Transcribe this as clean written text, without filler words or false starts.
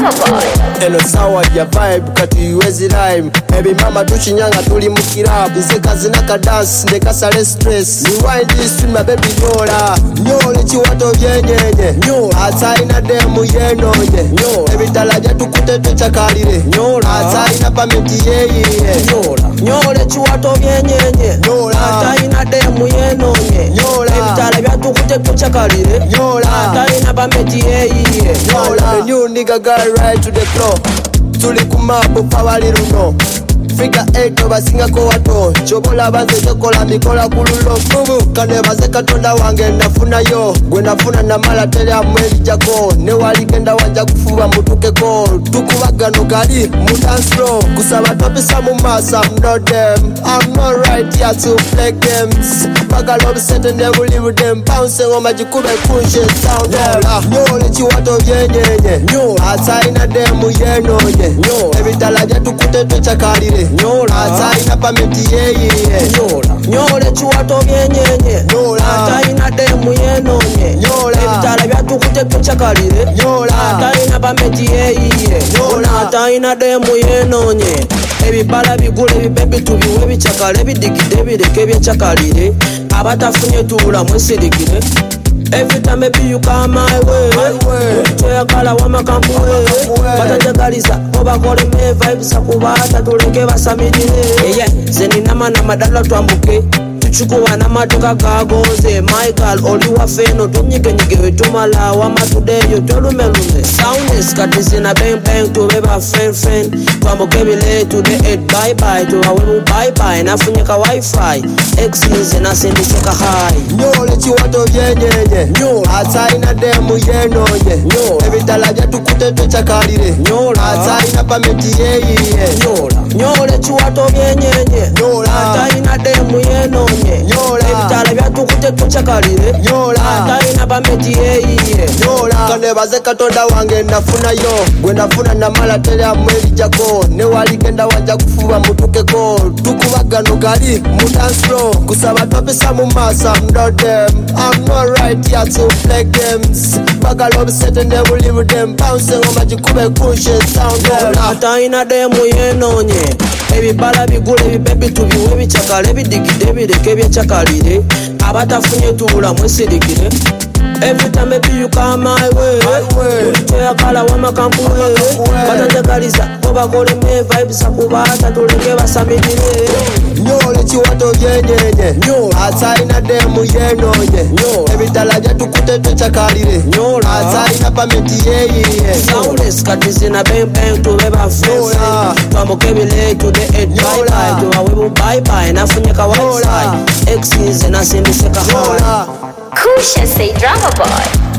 Drama Boy. Eno sawa ya vibe kati iwezi rhyme. Baby mama tuchinyanga tuli mukirabu. Nze kazi naka dance ndeka sale stress. Rewind this stream my baby nyola. Nyole chiwato vyenyenye. Nyola ata ina demu yenonye. Nyola ebitala jatu kutete chakalire. Nyola ata ina pameti yeye. Nyola nyole chiwato vyenyenye. Nyola ata ina demu yenonye. Nyola ebitala byatu kutete chakalire. Nyola ata ina pameti yeye. Nyola the new nigga got right to the floor. Tuli kumapo pawali luno. Figure 8 basinga ko wato. Chobola banze chokola mikola kululo. Bubu kane baze katonda wange nafuna yo. Gwe nafuna na mala tele amweli jako. Ne wali kenda wanja kufuba mutuke ko. Tukubagano gali mu dance floor. Kusaba topisa mu masa I'm not them. I'm not right here to play games. Baga love set and never live with them. Bounce on majikube kunshe sound them. Nyole chiwato vyenyenye. Nyole ata ina demu yenonye. Nyole ebitala jatu kutete chakalire. Nyola ata ina pameti yeye. Nyola nyole chiwato vyenyenye. Nyola ata ina demu yenonye. Nyola ebitala byatu kutete chakalire. Nyola ata ina pameti yeye. Nyola ata ina demu yenonye. ebibala bigule ebibebi tubiwe bichakale bidigide bireke byechakalire. abatafunye tuula mwesirikire. Every time maybe you come my way. Toyagala wama kampuwe. Batajagaliza obakole me vibes akubata tuleke basamirire. Yeah, zenina na madala twambuke. Tuchukua na matoka gagoze. My girl oliwa feno tumnyike nyike wetumala wama today yo tolumelume. Soundness katizina bang bang to beba fen. Twambuke bile to the 8 bye bye to awebu bye bye. Nafunyeka wifi. Exes na sendiseka high. Nyole chiwato vyenyenye. Nyola ata ina demu yenonye. Nyola ebitala jatu kutete chakalire. Nyola ata ina pameti yeye. Nyola nyole chiwato vyenyenye. Nyola ata ina demu yenonye. Nyola ebitala byatu kutete chakalire. Nyola ata ina pameti yeye. Nyola kane baze katonda wange nafuna yo. Gwe nafuna na mala tele amweli jako. Ne wali kenda wanja kufuba mutuke ko. Tukubagano gali mu dance floor. Kusaba topisa mu masa I'm not them. I'm not right here to play games. Baga love set and never live with them. Bounce on majikube kunshe sound them. ata ina demu yenonye. ebibala bigule ebibebi tubiwe bichakale bidigide bireke byechakalire. abatafunye tuula mwesirikire. Every time maybe you come my way. Toyagala wama kampuwe. Batajagaliza obakole me vibes akubata tuleke basamirire. Nyole chiwato vyenyenye. Nyola ata ina demu yenonye. Nyola ebitala jatu kutete chakalire. Nyola ata ina pameti yeye. Soundless katizina bang bang to beba fen. Twambuke bile to the 8 bye bye to awebu bye bye. Nafunyeka wifi. Exes na sendiseka high. Kusha say Drama Boy.